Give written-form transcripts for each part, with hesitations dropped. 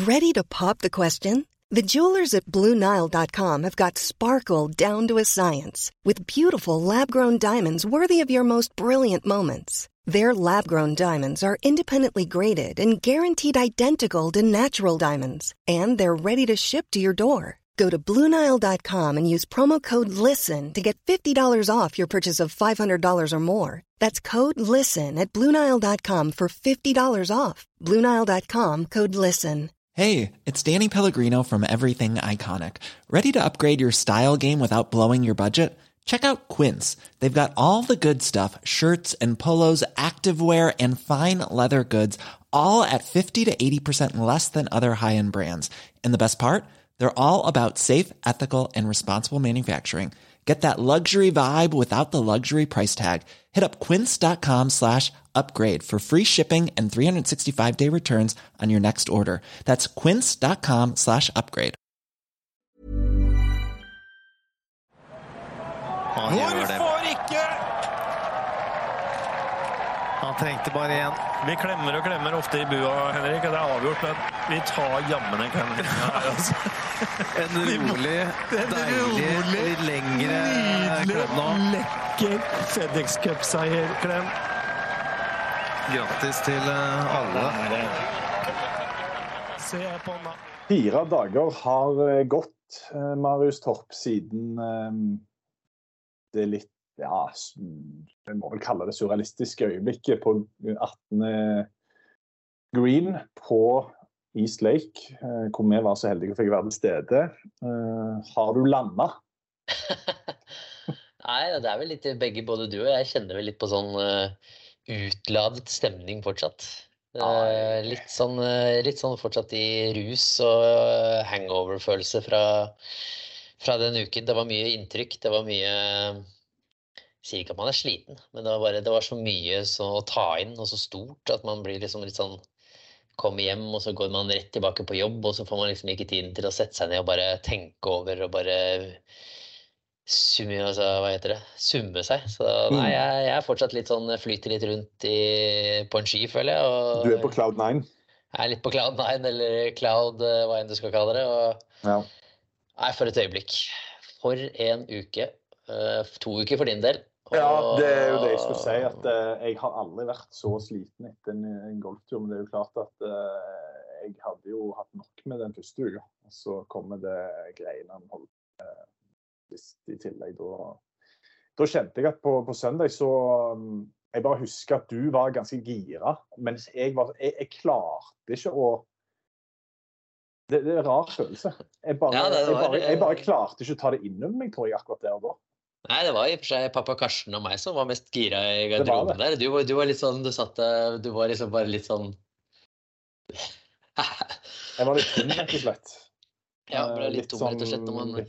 Ready to pop the question? The jewelers at BlueNile.com have got sparkle down to a science with beautiful lab-grown diamonds worthy of your most brilliant moments. Their lab-grown diamonds are independently graded and guaranteed identical to natural diamonds, and they're ready to ship to your door. Go to BlueNile.com and use promo code LISTEN to get $50 off your purchase of $500 or more. That's code LISTEN at BlueNile.com for $50 off. BlueNile.com, code LISTEN. Hey, it's Danny Pellegrino from Everything Iconic. Ready to upgrade your style game without blowing your budget? Check out Quince. They've got all the good stuff, shirts and polos, activewear, and fine leather goods, all at 50 to 80% less than other high-end brands. And the best part? They're all about safe, ethical, and responsible manufacturing. Get that luxury vibe without the luxury price tag. Hit up quince.com/upgrade for free shipping and 365-day returns on your next order. That's quince.com/upgrade. Hvorfor ikke? Han trengte bare en. Vi klemmer og klemmer ofte i bua, Henrik, og det avgjort, men vi tar jammen en klem. Altså. En rolig, deilig, litt lengre klem nå. Lekker FedEx Cup-seier, klem. Grattis til alle. Se på den da. 4 dager har gått, Marius Torp, siden det litt, ja, jeg må vel kalle det surrealistiske øyeblikket på 18. Green på East Lake, hvor vi var så heldige å fikk være til stede. Har du landet? Nei, det vel litt begge, både du og jeg kjenner vel litt på sånn utladet stemning fortsatt. Litt sånn fortsatt i rus og hangover-følelse fra den uken. Det var mye inntrykk, det var mye... Jeg sier ikke at man sliten, men det var så mye å ta inn, og så stort, at man blir liksom litt sånn, kommer hjem, og så går man rett tilbake på jobb, og så får man liksom ikke tiden til å sette seg ned og bare tenke over, og bare summe seg. Så nei, jeg fortsatt litt sånn, flyter litt rundt på en ski, føler jeg. Og du på Cloud 9? Jeg litt på Cloud 9, eller Cloud, hva enn du skal kalle det. Og, ja. Nei, for et øyeblikk. For en uke. 2 uker for din del. Ja, det jo det jeg skulle si, at jeg har aldri vært så sliten etter en golftur, men det jo klart at jeg hadde jo hatt nok med den første uka, og så kommer det greiene han holdt i tillegg. Da kjente jeg at på søndag så, jeg bare husker at du var ganske gira, mens jeg klarte ikke å, det en rar følelse. Jeg bare klarte ikke å ta det innom meg, tror jeg, akkurat der og da. Nei, det var i og for seg pappa Karsten og meg som var mest gira i garderoben der. Du var litt sånn, du var liksom bare litt sånn... Jeg var litt tom, rett og slett. Ja, ble litt tom, rett og slett.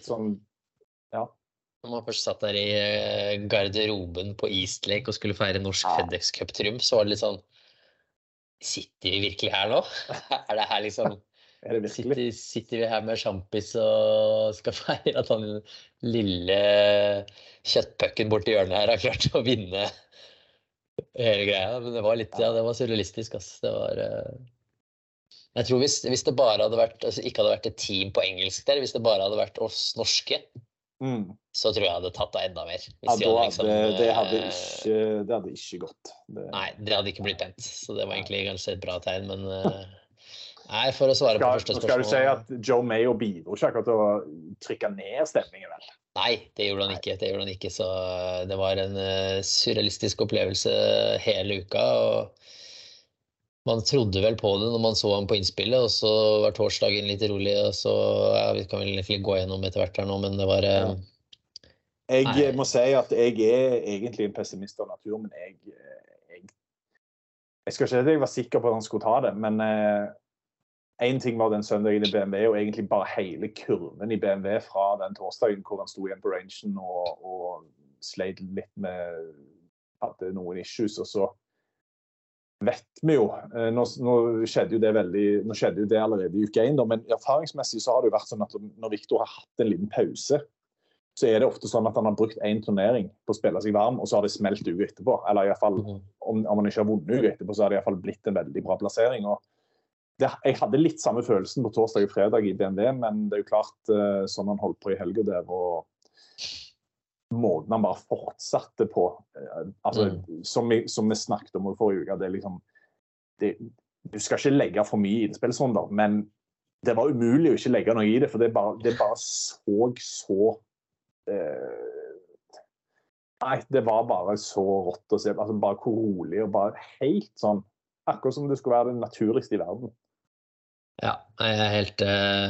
Når man først satt der i garderoben på East Lake og skulle feire norsk FedEx Cup-triumf, så var det litt sånn... Sitter vi virkelig her nå? Det her liksom... Sitter vi her med sjampis og skal feire at han lille kjøttpucken borti hjørnet her har klart å vinne hele greia, men det var litt, det var surrealistisk, ass. Det var, jeg tror hvis det bare hadde vært, altså ikke hadde vært et team på engelsk der, hvis det bare hadde vært oss norske, så tror jeg hadde tatt det enda mer. Det hadde ikke gått. Nei, det hadde ikke blitt pent, så det var egentlig ganske et bra tegn, men... Nei, for å svare på første spørsmål. Skal du si at Joe Mayo bidro ikke akkurat til å trykke ned stemningen, vel? Nei, det gjorde han ikke, så det var en surrealistisk opplevelse hele uka, og man trodde vel på det når man så han på innspillet, og så var torsdagen litt rolig, og så, vi kan vel egentlig gå gjennom etter hvert her nå, men det var... Jeg må si at jeg egentlig en pessimist av natur, men jeg skal ikke si at jeg var sikker på at han skulle ta det, men... En ting var den søndagen i BMW, og egentlig bare hele kurven i BMW fra den torsdagen hvor han stod igjen på rangen og sleit litt med hadde noen issues, og så vet vi jo, nå skjedde jo det allerede i uke 1, men erfaringsmessig så har det jo vært sånn at når Victor har hatt en liten pause, så det ofte sånn at han har brukt en turnering på å spille seg varm, og så har det smelt uke etterpå, eller i hvert fall, om han ikke har vunnet uke etterpå, så har det i hvert fall blitt en veldig bra plassering, og jeg hadde litt samme følelsen på torsdag og fredag i BMW, men det er jo klart sånn han holdt på i helgen der, og måten han bare fortsatte på. Altså, som vi snakket om forrige uke, det er liksom, du skal ikke legge for mye innspillsrunder, men det var umulig å ikke legge noe i det, for det bare så nei, det var bare så rått å se, altså bare hvor rolig og bare helt sånn, akkurat som det skulle være det naturligste i verden. Ja, jeg er helt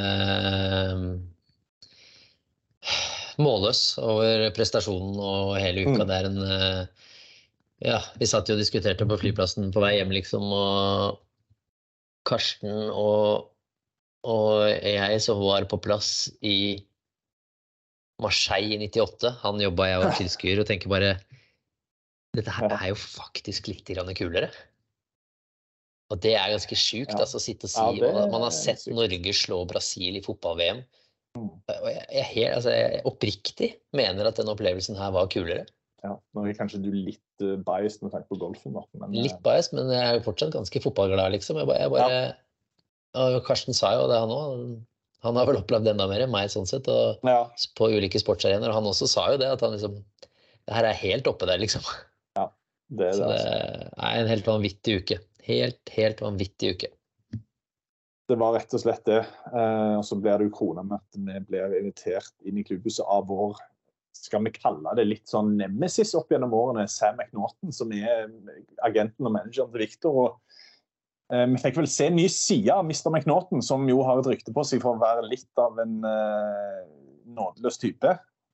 målløs over prestasjonen og hele uka. Det er ja, vi satt jo og diskuterte på flyplassen på vei hjem liksom, og Karsten og jeg som var på plass i Marseille i 98, han jobbet jeg var tilskuer og tenker bare, dette her er jo faktisk litt kulere. Og det er ganske sykt, altså, å sitte og si, man har sett Norge slå Brasil i fotball-VM, og jeg oppriktig mener at den opplevelsen her var kulere. Ja, nå er kanskje du litt biased med tanke på golfen da. Men, litt biased, men jeg er jo fortsatt ganske fotballglad, liksom. Og Karsten sa jo det, han har vel opplevd enda mer enn meg sånn sett, og på ulike sportsarenaer, og han også sa jo det, at han liksom, det her er helt oppe der, liksom. Ja, det er det. Så det er en helt vanvittig uke. Helt vanvittig uke. Det var rett og slett det, og så blir det jo kronet med at vi blir invitert inn i klubbhuset av vår, skal vi kalle det litt sånn nemesis opp gjennom årene, Sam McNaughton, som er agenten og manageren til Victor, og vi fikk vel se en ny side av Mr. McNaughton, som jo har et rykte på seg for å være litt av en nådeløs type.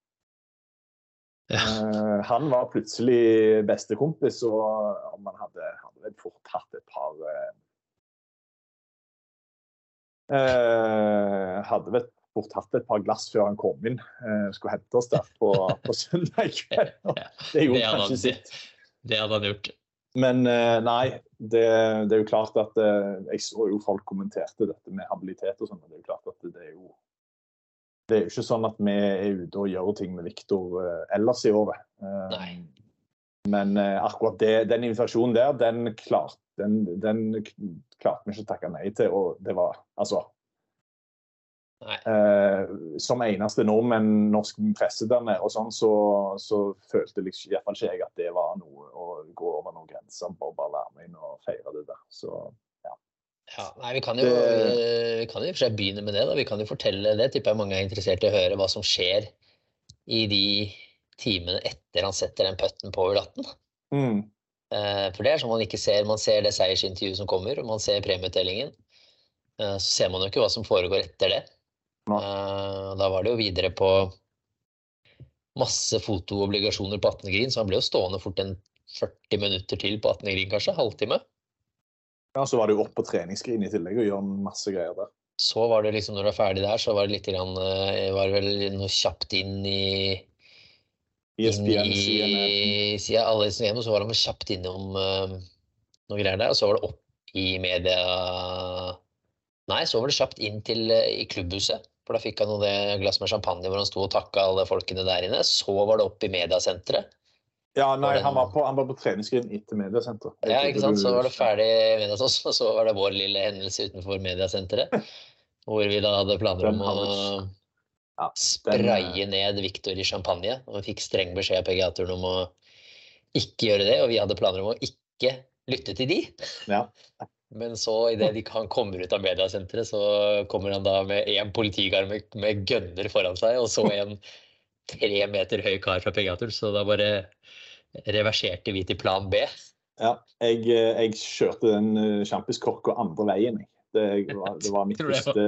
Ja. Han var plutselig bestekompis, og man hadde vel fort hatt et par glass før han kom inn, skulle hente oss der på søndag. Det gjorde kanskje sitt. Det hadde han gjort. Men nei, det er jo klart at jeg så jo folk kommenterte dette med habilitet og sånn, men det er jo klart at det er jo ikke sånn at vi er ute og gjør ting med Victor ellers i året. Nei. Men akkurat den invitasjonen der, den klarte vi ikke å takke nei til, og det var, altså som eneste nordmenn, norsk presse der nede, og sånn, så følte liksom, i hvert fall ikke jeg at det var noe å gå over noen grenser, bare være med inn og feire det der. Så, ja. Ja, nei, vi kan jo i og for seg begynne med det, da. Vi kan jo fortelle det, tipper jeg mange er interessert i å høre hva som skjer i de timene etter han setter den putten på hull 18. For det er sånn man ikke ser, man ser det seiersintervjuet som kommer, og man ser premieutdelingen, så ser man jo ikke hva som foregår etter det. Da var det jo videre på masse fotoobligasjoner på 18. Grin, så han ble jo stående fort en 40 minutter til på 18. Grin, kanskje, halvtime. Ja, så var det jo opp på treningsgrin i tillegg og gjøre masse greier der. Så var det liksom, når du er ferdig der, så var det litt grann, var det vel noe kjapt inn i siden alle disse hjemme, så var han vel kjapt innom noe greier der, og så var det opp i media. Nei, så var det kjapt inn til i klubbhuset, for da fikk han noe glass med champagne hvor han stod og takket alle folkene der inne. Så var det opp i mediasenteret. Ja, nei, han var på treningsgrin etter mediasenteret. Ja, ikke sant? Så var det ferdig med oss, og så var det vår lille hendelse utenfor mediasenteret, hvor vi da hadde planer om å spraye ned Victor i champagne, og vi fikk streng beskjed av PGA-turen om å ikke gjøre det, og vi hadde planer om å ikke lytte til de. Ja. Men så i det han kommer ut av mediasenteret, så kommer han da med en politigar med gønner foran seg, og så en 3 meter høy kar fra PGA-turen, så da bare reverserte vi til plan B. Ja, jeg kjørte den champiskorka andre veien. Det var mitt første...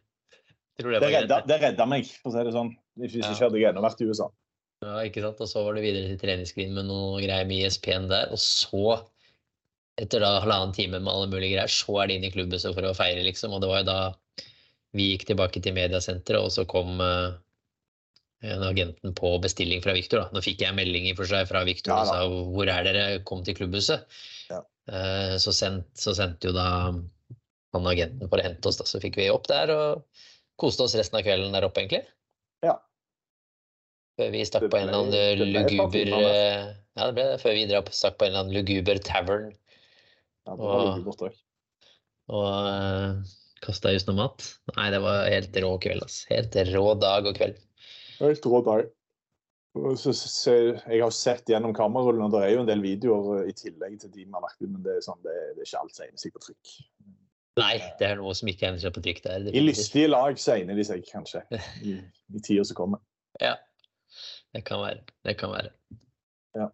Det reddet meg, for å si det sånn. Hvis ikke hadde jeg ennå vært i USA. Ja, ikke sant? Og så var det videre til treningsskrin med noe greier med ESPN der, og så etter da 1,5 time med alle mulige greier, så det inn i klubbhuset for å feire, liksom. Og det var jo da vi gikk tilbake til mediasenteret, og så kom agenten på bestilling fra Victor. Da. Nå fikk jeg melding i for seg fra Victor og sa, hvor er dere? Kom til klubbhuset. Ja. Så sendte jo da han agenten for å hente oss, da. Så fikk vi opp der og koste oss resten av kvelden der oppe, egentlig. Ja. Før vi stakk på en eller annen luguber... Ja, det ble det. Før vi stakk på en eller annen luguber tavern. Ja, det var veldig godt også. og kastet just noe mat. Nei, det var helt rå kveld, altså. Helt rå dag og kveld. Helt rå dag. Jeg har sett gjennom kamerarullen, og det er jo en del videoer i tillegg til de man har lagt ut, men det er, sånn, det er ikke alt som egner seg på trykk. Nei, det er noe som ikke egner seg på trykk der. I lystige lag så egner de seg kanskje i tiden som kommer. Ja, det kan være. Ja.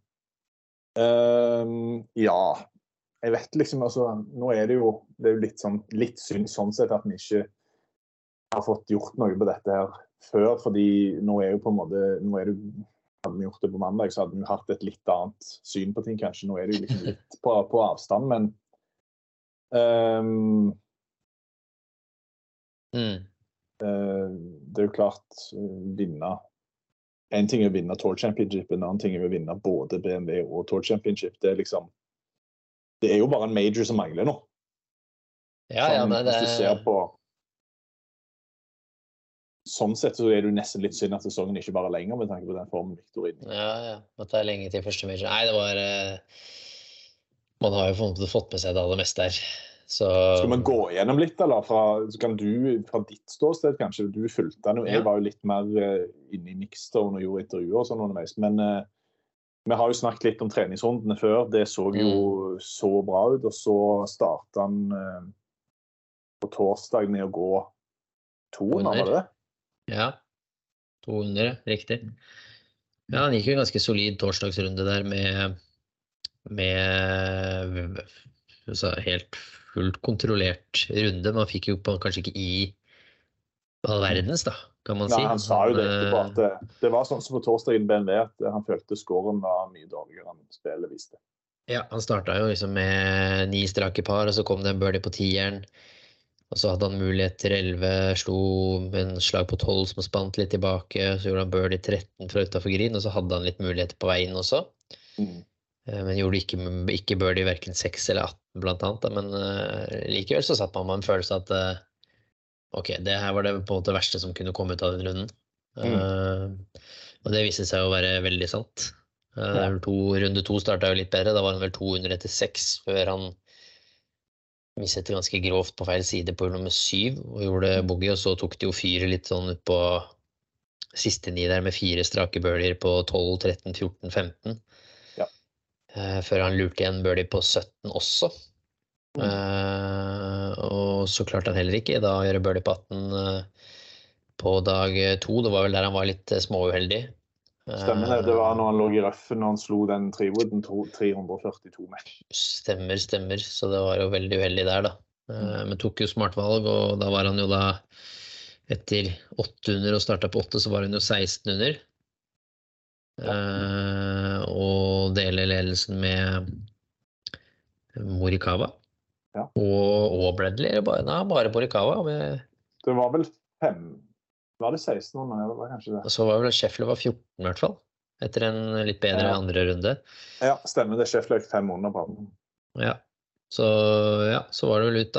Ja, jeg vet liksom, altså, nå det er jo litt synd sånn sett at vi ikke har fått gjort noe på dette her før, fordi nå jo på en måte, hadde vi gjort det på mandag, så hadde vi hatt et litt annet syn på ting kanskje. Nå det jo liksom litt på avstand, men det jo klart vinne. En ting å vinne Tour Championship, en annen ting å vinne både BMW og Tour Championship. Det liksom, det jo bare en major som mangler nå. Ja, sånn, det hvis du ser på sånn sett så det jo nesten litt synd at sesongen ikke bare lenger med tanke på den formen Victor inn. Ja, at det lenge til første major. Nei, det var man har jo fått med seg det aller meste her. Så skal man gå gjennom litt, eller så kan du fra ditt ståsted kanskje, du fulgte den, og jeg var jo litt mer inne i Mixstone og gjorde intervjuer og sånn underveis, men vi har jo snakket litt om treningsrundene før, det så jo så bra ut, og så startet han på torsdag med å gå 200, var det det? Ja, 200, riktig. Ja, han gikk jo en ganske solid torsdagsrunde der med helt fullt kontrollert runde. Man fikk jo kanskje ikke i all verdens, da, kan man si. Nei, han sa jo det etterpå, at det var sånn som på torsdagen BMW, at han følte scoren var mye dårligere enn spillet viste. Ja, han startet jo liksom med 9 strake par, og så kom det en birdie på 10'eren. Og så hadde han mulighet til 11, slo med en slag på 12 som spant litt tilbake, så gjorde han birdie 13 fra utenfor green, og så hadde han litt muligheter på veien også. Men gjorde ikke birdie hverken 6 eller 18 blant annet, men likevel så satt man med en følelse at ok, det her var det på en måte verste som kunne komme ut av den runden. Og det viste seg å være veldig sant. Runde 2 startet jo litt bedre, da var han vel 200 etter 6 før han mistet ganske grovt på feil side på hull nummer 7 og gjorde bogey, og så tok de jo fyret litt sånn ut på siste 9 der med 4 strake birdier på 12, 13, 14, 15. Ja. Før han lurte igjen birdie på 17 også. Og så klarte han heller ikke da å gjøre birdie på 18 på dag 2. Det var vel der han var litt småuheldig. Stemmer det, det var når han lå i røffen når han slo den trewooden 342 meter. Stemmer, så det var jo veldig uheldig der da. Men tok jo smart valg, og da var han jo da etter 800 og startet på 8, så var han jo 1600. Og deler ledelsen med Morikawa. Ja. Og Bradley, bare Morikawa. Det var vel 5. Var det 16 år nå, eller var det kanskje det? Og så var vel Scheffler var 14 i hvert fall, etter en litt bedre andre runde. Ja, stemmer det. Scheffler 500 på den. Ja, så var det vel ut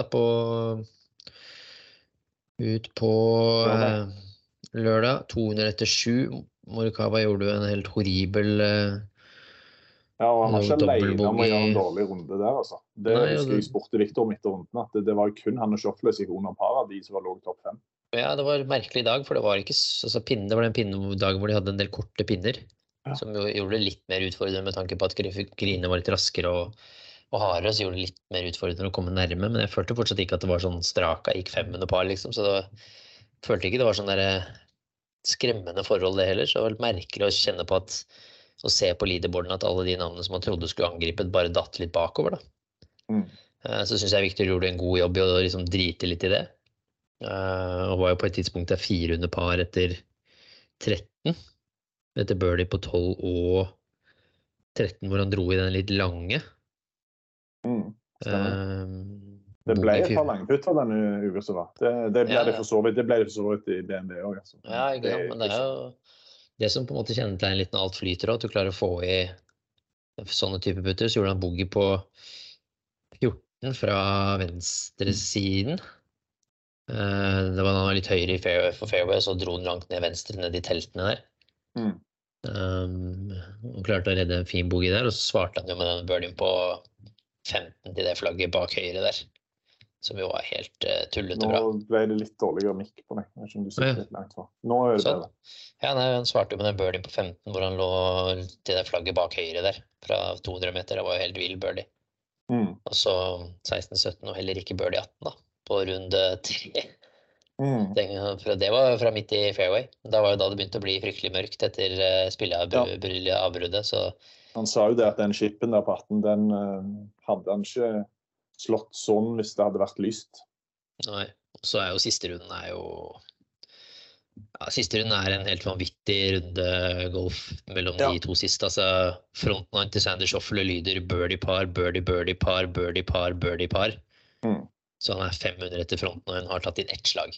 på lørdag, 200 etter 7. Morikawa gjorde jo en helt horribel ja, og han var ikke alene om å gjøre en dårlig runde der, altså. Det husker jeg spurte Victor midt i runden, at det var kun han og Scheffler som gikk under par av de som var låg topp 5. Ja, det var en merkelig dag, for det var ikke det var en pinnedag hvor de hadde en del korte pinner, som jo gjorde det litt mer utfordrende med tanke på at grinene var litt raskere og hardere, så gjorde det litt mer utfordrende å komme nærme, men jeg følte fortsatt ikke at det var sånn straka, gikk 500 par liksom, så følte ikke det var sånn der skremmende forhold det heller, så det var litt merkelig å kjenne på å se på leaderboarden at alle de navnene som man trodde skulle angripet bare datt litt bakover da. Så synes jeg Victor gjorde en god jobb i å liksom drite litt i det. Og var jo på et tidspunkt der 400 par etter 13 etter birdie på 12 og 13 hvor han dro i den litt lange det ble et par langputter denne uka som var det ble det for så vidt i BMW også, altså. Ja, ikke sant, men det jo det som på en måte kjennetegner litt når alt flyter at du klarer å få i sånne type putter, så gjorde han bogey på 14 fra venstre siden. Det var han litt høyere for fairway, så dro han langt ned venstre ned i teltene der. Og klarte å redde en fin bogey der, og så svarte han jo med den birdien på 15 til det flagget bak høyre der. som jo var helt tullete bra. Nå ble det litt dårligere mikk på meg. Jeg vet ikke om du sitter litt langt for. Nå det bedre. Ja, nei, han svarte jo med den birdien på 15, hvor han lå til det flagget bak høyre der, fra 200 meter. Det var jo helt vild birdie. Og så 16-17, og heller ikke birdie 18 da, på runde 3. Det var fra midt i fairway. Da var jo da det begynte å bli fryktelig mørkt etter spilleavbruddet, så... Han sa jo det at den chippen der på 18, den hadde han ikke slått sånn hvis det hadde vært lyst. Nei, og så jo siste runden siste runden en helt vanvittig runde golf mellom de to siste. Altså, front nine til Xander Schauffele lyder birdie par, birdie, birdie par, birdie par, birdie par. Så han 500 etter front nine, har tatt inn ett slag.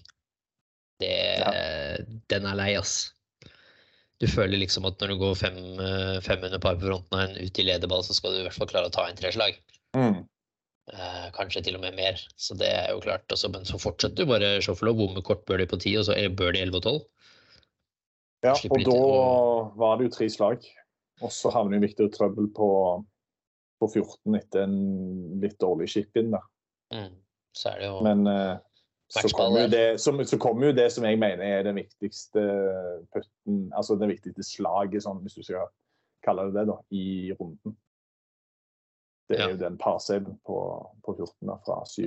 Den lei, ass. Du føler liksom at når du går 500 par på front nine ut i lederball, så skal du i hvert fall klare å ta inn 3 slag. Kanskje til og med mer, så det jo klart. Men så fortsetter du bare Schauffele å bomme kort birdie på 10, og så birdie 11 og 12. Ja, og da var det jo 3 slag. Og så havner jo Victor trøbbel på 14 etter en litt dårlig chip-in da. Så det jo... Men så kommer jo det som jeg mener den viktigste putten, altså den viktigste slaget, sånn, hvis du skal kalle det da, i runden. Det jo den parsaven på 14 da, fra 7.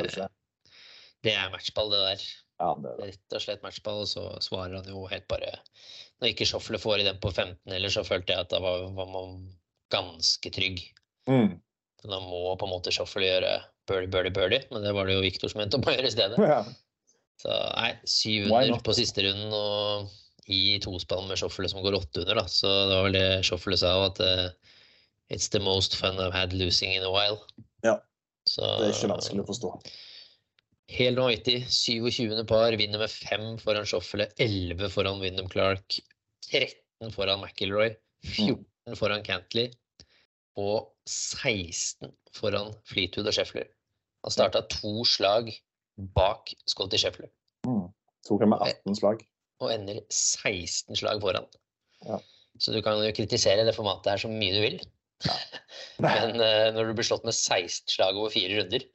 Det matchball det der. Ja, det Rett og slett matchball, og så svarer han jo helt bare... Når ikke Schauffele får i den på 15 eller så følte jeg at da var man ganske trygg. Så da må på en måte Schauffele gjøre birdie, men det var det jo Victor som endte opp å gjøre i stedet. Så 700 på siste runden, og i tospann med Schauffele som går 800 da, så det var vel det Schauffele sa, at it's the most fun I've had losing in a while. Ja, så, det ikke vanskelig å forstå. Helt vanvittig, 27. par, vinner med 5 foran Schauffele, 11 foran Wyndham Clark, 13 foran McIlroy, 14 foran Cantley, og 16 foran Fleetwood og Scheffler. Han startet 2 slag bak Scottie Scheffler. Tok han med 18 slag. Og ender 16 slag foran. Ja. Så du kan jo kritisere det formatet her så mye du vil. Men når du blir slått med 16 slag over 4 runder,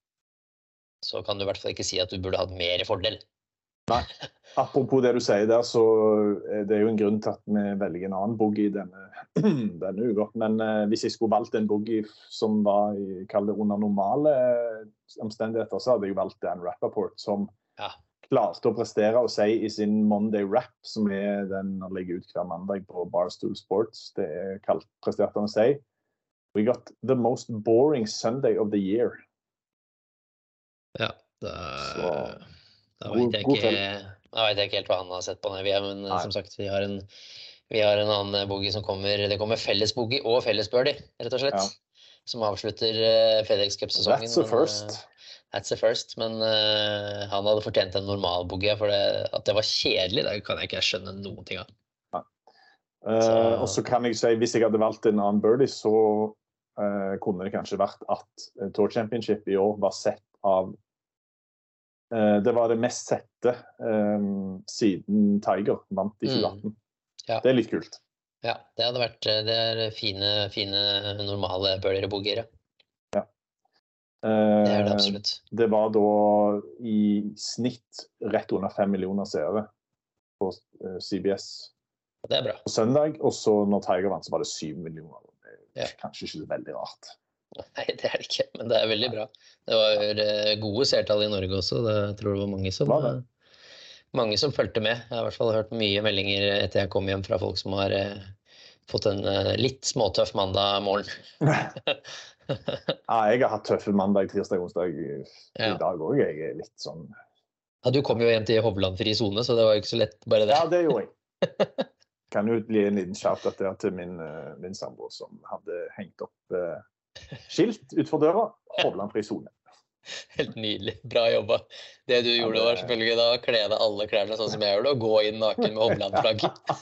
så kan du i hvert fall ikke si at du burde hatt mer fordel. Nei. Apropos det du sier der, så det jo en grunn til at vi velger en annen boogie denne uka. Men hvis jeg skulle valgt en boogie som var under normale omstendigheter, så hadde jeg valgt Dan Rappaport, som klarte å prestere og si i sin Monday Rap, som den han legger ut hver mandag på Barstool Sports. Det presterte han å si: "We got the most boring Sunday of the year." Ja, da vet jeg ikke helt hva han har sett på det. Men som sagt, vi har en annen boogie som kommer. Det kommer felles boogie og felles birdie, rett og slett. Som avslutter FedEx Cup-sesongen. That's the first. Men han hadde fortjent en normal boogie, for at det var kjedelig, det kan jeg ikke skjønne noen ting av. Og så kan jeg si, hvis jeg hadde valgt en annen birdie, så kunne det kanskje vært at Tour Championship i år var sett av det var det mest sette siden Tiger vant i 2018. Det litt kult. Ja, det hadde vært fine normale birdie og boogier. Ja. Det det absolutt. Det var da i snitt rett under 5 millioner seere på CBS. Det bra. På søndag, og så når Tiger vant, så var det 7 millioner. Det kanskje ikke veldig rart. Nei, det det ikke, men det veldig bra. Det var gode seertall i Norge også. Jeg tror det var mange som fulgte med. Jeg har i hvert fall hørt mye meldinger etter jeg kom hjem fra folk som har fått en litt småtøff mandag morgen. Jeg har hatt tøffe mandag, tirsdag, onsdag i dag også. Jeg litt sånn... Ja, du kom jo hjem til Hovland fri zone, så det var jo ikke så lett bare det. Ja, det gjorde jeg. Kan jo bli en liten shout-out der til min samboer som hadde hengt opp skilt utfor døra, Hovland fri zone. Helt nydelig, bra jobba. Det du gjorde var selvfølgelig da kle deg alle klærne sånn som jeg gjorde, og gå inn naken med Hovland-flagg.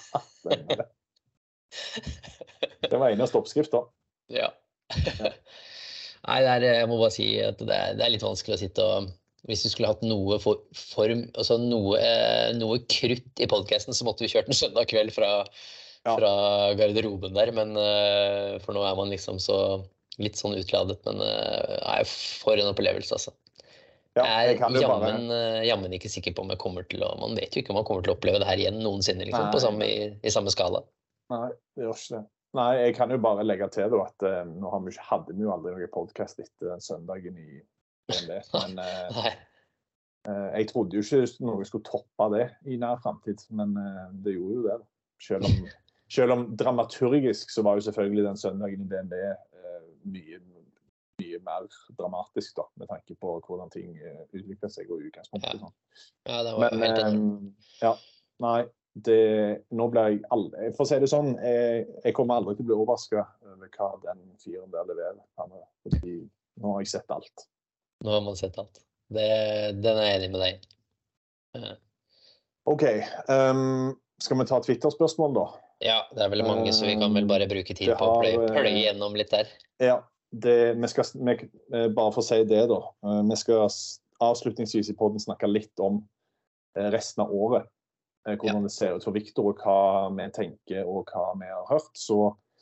Det var eneste oppskrift da. Ja. Nei, jeg må bare si at det litt vanskelig å sitte og... Hvis du skulle hatt noe form, altså noe krutt i podcasten, så måtte vi kjørt en søndag kveld fra garderoben der, men for nå man liksom så litt sånn utladet, men for en opplevelse, altså. Jeg jammen ikke sikker på om jeg kommer til å... Man vet jo ikke om man kommer til å oppleve det her igjen noensinne, liksom, i samme skala. Nei, det gjør ikke det. Nei, jeg kan jo bare legge til da, at nå hadde vi jo aldri noen podcast etter den søndagen i DNB, men jeg trodde jo ikke noe skulle toppe det i nær fremtid, men det gjorde jo det da. Selv om dramaturgisk så var jo selvfølgelig den søndagen i DNB mye mer dramatisk da, med tanke på hvordan ting utviklet seg og utgangspunktet. Sånn. Ja, det var helt enig. Nei, nå ble jeg aldri, for å si det sånn, jeg kommer aldri til å bli overrasket over hva den fyren der leverer, fordi nå har jeg sett alt. Nå har man sett alt. Den er jeg enig med deg. Ok, skal vi ta Twitter-spørsmål da? Ja, det veldig mange, så vi kan vel bare bruke tid på å pløye gjennom litt der. Ja, bare for å si det da, vi skal avslutningsvis i podden snakke litt om resten av året, hvordan det ser ut for Victor, og hva vi tenker og hva vi har hørt, så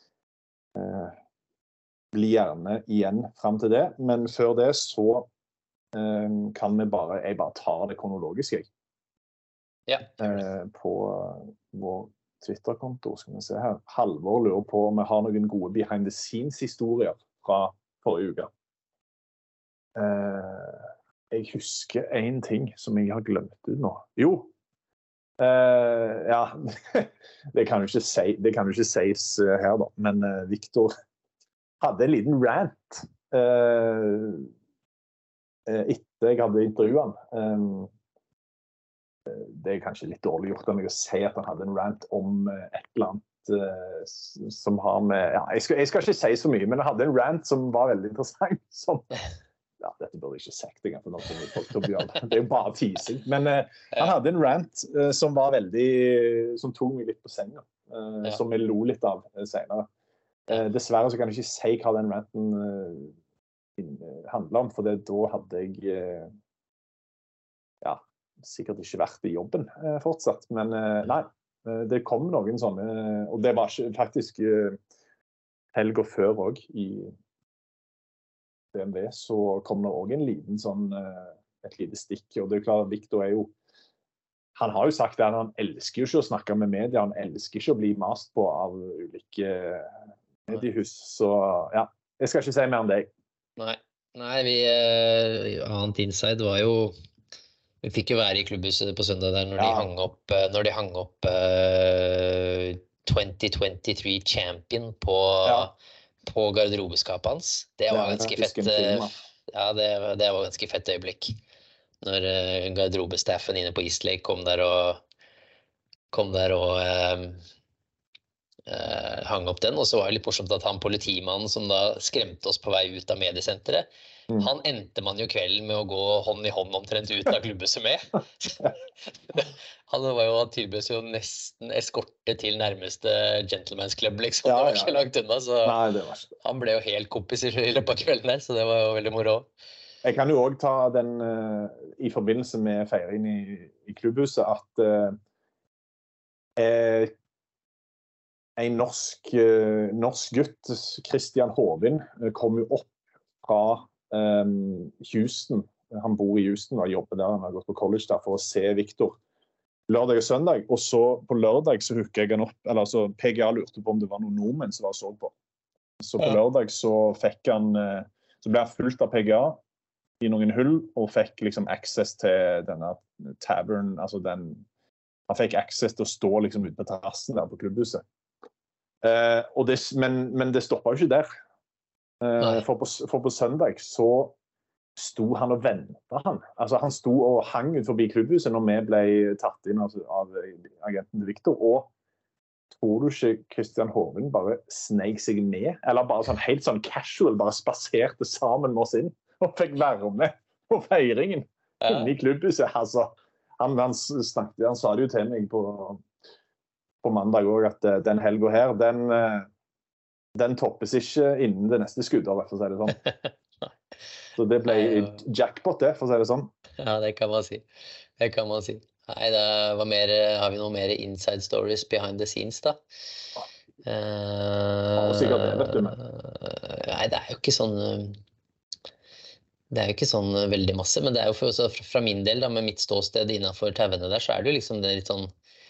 bli gjerne igjen frem til det, men før det så kan jeg bare tar det kronologisk på vår Twitter-konto, skal vi se her. Halvor lurer på om vi har noen gode behind the scenes historier fra forrige uke. Jeg husker en ting som jeg har glemt ut nå. Jo, det kan jo ikke sies her da, men Victor hadde en liten rant etter jeg hadde intervjuet han. Det kanskje litt dårlig gjort av meg å si at han hadde en rant om et eller annet som har med... jeg skal ikke si så mye, men han hadde en rant som var veldig interessant. Dette burde jeg ikke sagt engang for noen folk til å gjøre. Det er jo bare teasing. Men han hadde en rant som var veldig... som tok meg litt på senga. Som jeg lo litt av senere. Dessverre så kan jeg ikke si hva den ranten handler om, for da hadde jeg sikkert ikke vært i jobben fortsatt. Men nei, det kom noen sånne, og det var faktisk helgen før også i BMW, så kom det også en liten sånn, et lite stikk, og det er klart, Victor han har jo sagt at han elsker jo ikke å snakke med media, han elsker ikke å bli mast på av ulike mediehus, så jeg skal ikke si mer enn det. Nei, annet inside var jo vi fikk jo være i klubbhuset på søndag der når de hang opp 2023 champion på garderobeskapet hans. Det var ganske fett. Det var ganske fett øyeblikk. Når garderobestaffen inne på Eastlake kom der og hang opp den, og så var det litt morsomt at han politimannen som da skremte oss på vei ut av mediesenteret, han endte man jo kvelden med å gå hånd i hånd omtrent ut av klubbhuset med. Han tilbød jo nesten eskorte til nærmeste gentleman's club, liksom. Det var ikke langt unna, så han ble jo helt kompis i løpet av kvelden der, så det var jo veldig moro. Jeg kan jo også ta den i forbindelse med feiringen i klubbhuset, at en norsk gutt, Christian Hovin, kom jo opp fra Houston. Han bor i Houston og jobber der, han har gått på college der for å se Victor lørdag og søndag, og så på lørdag så hooket jeg han opp, eller så PGA lurte på om det var noen nordmenn som var så på. Så på lørdag så ble han fulgt av PGA i noen hull, og fikk liksom access til denne tavern, altså han fikk access til å stå liksom ute på terrassen der på klubbhuset. Men det stoppet jo ikke der. For på søndag så sto han og ventet han. Altså han sto og hang ut forbi klubbhuset når vi ble tatt inn av agenten Victor, og tror du ikke Christian Hovin bare sneik seg med, eller bare sånn helt sånn casual, bare spaserte sammen med oss inn, og fikk være med på feiringen inne i klubbhuset. Altså, han sa det jo til meg på mandag også, at den helgen her, den toppes ikke innen det neste skuddet, for å si det sånn. Så det ble jackpot det, for å si det sånn. Ja, det kan man si. Nei, har vi noen mer inside stories behind the scenes da? Sikkert det, vet du. Nei, det er jo ikke sånn... Det jo ikke sånn veldig masse, men det jo så fra min del da, med mitt ståsted innenfor tauene der, så det jo liksom det litt sånn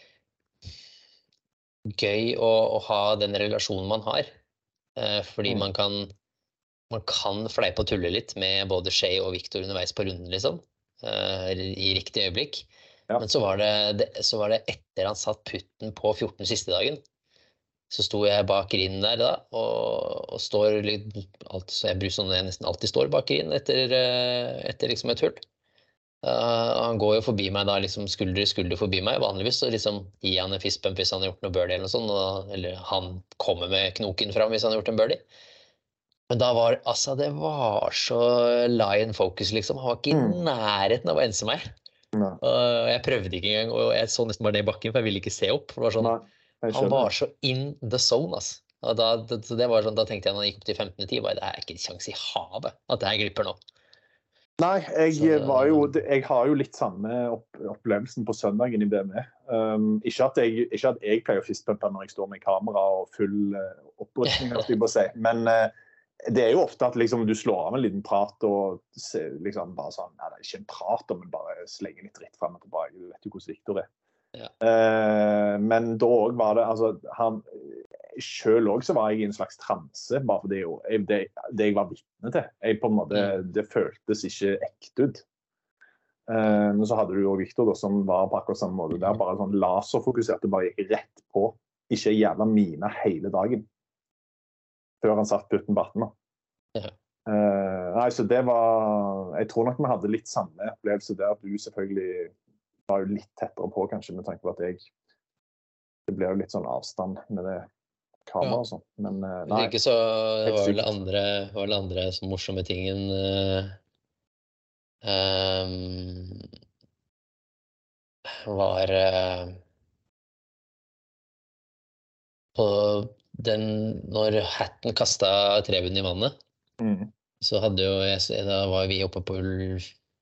gøy å ha den relasjonen man har. Fordi man kan fleipe og tulle litt med både Shea og Victor underveis på runden, liksom. I riktig øyeblikk. Ja. Men så var det etter han satt putten på 14 siste dagen. Så sto jeg bak grinen der da, og står litt, så jeg bruker sånn jeg nesten alltid står bak grinen etter liksom et hull. Han går jo forbi meg da, liksom skulder i skulder forbi meg, vanligvis, så liksom gir han en fistbump hvis han har gjort noe birdie eller noe sånt, eller han kommer med knoken fram hvis han har gjort en birdie. Men da det var så lion focus, liksom. Han var ikke i nærheten av å ense meg. Jeg prøvde ikke engang, og jeg så nesten bare ned i bakken, for jeg ville ikke se opp. For det var sånn, han var så in the zone, ass. Og så det var sånn, da tenkte jeg når han gikk opp til 15-10, det ikke en sjanse i havet at det her glipper nå. Nei, jeg har jo litt samme opplevelsen på søndagen i BME. Ikke at jeg pleier å fistbumpe når jeg står med kamera og full opprustning, men det jo ofte at liksom, du slår av en liten prat og liksom bare sånn, nei, det ikke en prat, men bare slenger litt dritt frem og tilbake. Du vet jo hvordan Victor Ja. Men da var det, altså, selv også så var jeg i en slags transe, bare for det jeg var vitne til. På en måte, det føltes ikke ekte ut. Men så hadde du jo Victor da, som var på akkurat samme måte. Det bare sånn laserfokusert, det bare gikk rett på. Ikke jævla mine hele dagen. Før han satt putten på 18. Ja. Nei, så det var... Jeg tror nok vi hadde litt samme opplevelse der, at du selvfølgelig var jo litt tettere på, kanskje, med tanke på at det ble jo litt sånn avstand med det kamera og sånn. Men nei. Ikke så var vel andre så morsomme tingen var på den, når Hatton kastet trebunnen i vannet, så hadde jo da var vi oppe på hull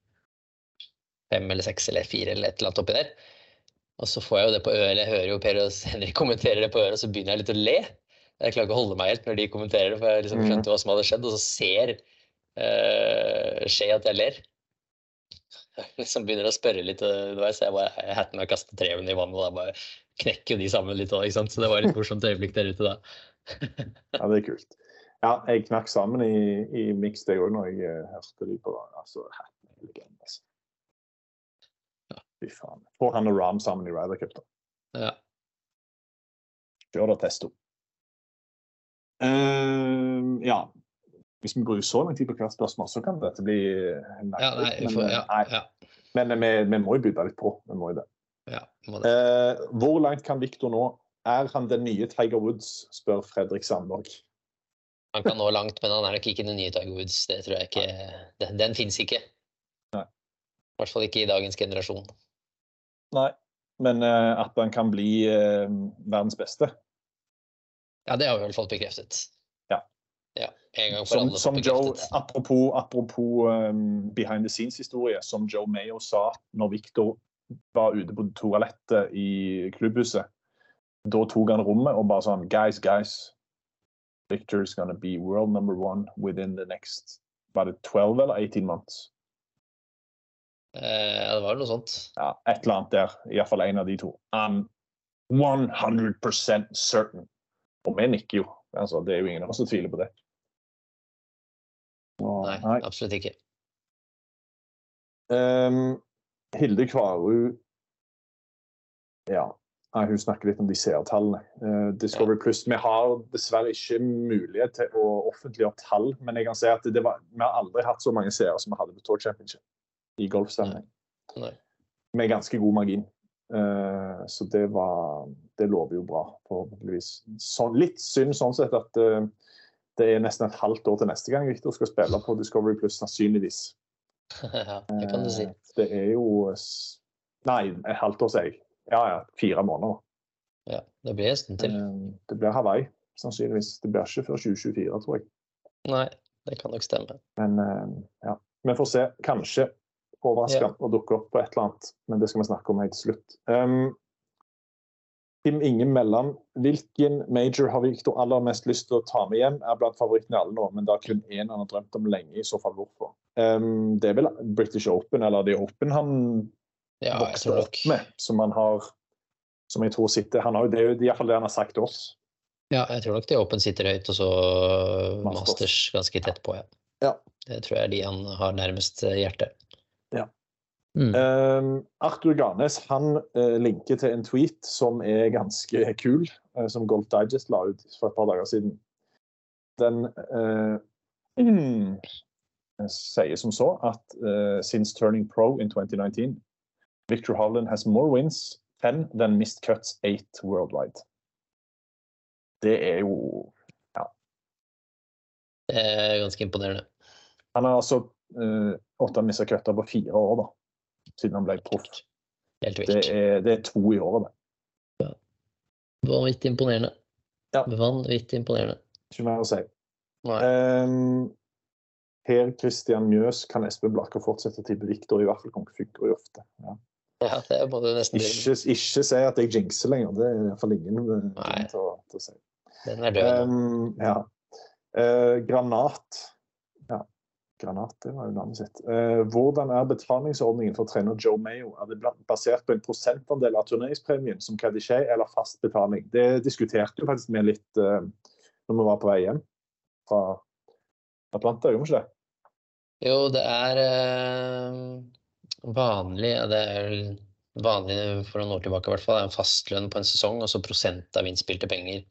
5 eller 6 eller 4 eller et eller annet oppi der. Og så får jeg jo det på øret, eller jeg hører jo Per og Henrik kommentere det på øret, og så begynner jeg litt å le. Jeg klarer ikke å holde meg helt når de kommenterer det, for jeg liksom skjønte hva som hadde skjedd, og så ser Shea at jeg ler. Jeg liksom begynner å spørre litt, og så jeg bare Hatton har kastet trebunnen i vannet, og da bare knekker de sammen litt også, ikke sant? Så det var et morsomt øyeblikk der ute da. Ja, det kult. Ja, jeg knakk sammen i mix det også når jeg hørte de på, altså Hatton legende, altså. Fy faen. Får han og Rahm sammen i Ryder Cup da. Ja. Kjør da testo. Ja, hvis vi bruker så lang tid på hvert spørsmål, så kan dette bli men vi må jo bytte litt på. Vi må jo det. Ja, må det. Hvor langt kan Victor nå? Han den nye Tiger Woods, spør Fredrik Sandberg. Han kan nå langt, men han nok ikke den nye Tiger Woods. Det tror jeg ikke. Den finnes ikke. Nei. I hvert fall ikke i dagens generasjon. Nei, men at han kan bli verdens beste. Ja, det har vi i hvert fall bekreftet. Ja. Ja, en gang for alle som Joe, apropos behind the scenes historie, som Joe Mayo sa når Victor var ute på toalettet i klubbhuset, da tok han rommet og bare sånn, guys, Victor's gonna be world number 1 within the next, var det 12 eller 18 months? Ja, det var noe sånt. Ja, et eller annet der, i hvert fall en av de to. I'm 100% certain. Og vi nikker jo. Altså, det jo ingen av oss som tviler på det. Nei, absolutt ikke. Hilde Kvarud, ja, hun snakker litt om de seertallene. Discovery Plus, vi har dessverre ikke mulighet til å offentliggjøre tall, men jeg kan si at vi har aldri hatt så mange seere som vi hadde på Tour Championship i golfstemning. Med ganske god margin. Så det lover jo bra, forhåpentligvis. Litt synd sånn sett at det nesten et halvt år til neste gang Victor skal spille på Discovery Plus, sannsynligvis. Ja, det kan du si. Det jo... Nei, et halvt år, sier jeg. Ja, 4 måneder. Ja, det blir en stund til. Det blir Hawaii, sannsynligvis. Det blir ikke før 2024, tror jeg. Nei, det kan nok stemme. Men ja, vi får se. Kanskje overraske og dukke opp på et eller annet, men det skal vi snakke om helt til slutt. Tim Inge Melland, hvilken major har Victor aller mest lyst til å ta med hjem? Blant favorittene alle nå, men det kun en han har drømt om lenge, I så fall hvorfor. Det vel British Open, eller The Open han vokste opp med, som jeg tror sitter, han har jo det, I hvert fall det han har sagt til oss. Ja, jeg tror nok The Open sitter høyt, og så Masters ganske tett på, ja. Det tror jeg de han har nærmest hjertet. Ja. Arthur Garnes han linker til en tweet som ganske kul som Golf Digest la ut for et par dager siden den sier som så at since turning pro in 2019 Victor Hovland has more wins 10 than missed cuts 8 worldwide det jo ja. Det ganske imponerende han har altså 8 misset cutter på 4 år da siden han ble proff. Helt vilt. Det 2 I året. Ja. Vanvittig imponerende. Ja. Vanvittig imponerende. Ikke mer å si. Per Christian Mjøs kan Espen Blakker fortsette til Victor I hvert fall konfigure I ofte. Ja. Ja, det må du nesten ikke si at jeg jinxer lenger. Det I hvert fall ingen til å si. Den død. Ja. Granat. Ja. Granat, det var jo navnet sitt. Hvordan betalingsordningen for trener Joe Mayo? Det basert på en prosentandel av turneringspremien som Cadichet eller fast betaling? Det diskuterte jo faktisk med litt når vi var på vei hjem fra Atlanta, gjorde vi ikke det? Jo, det vanlig, det vanlig for noen år tilbake I hvert fall, en fastlønn på en sesong, og så prosent av innspilte penger.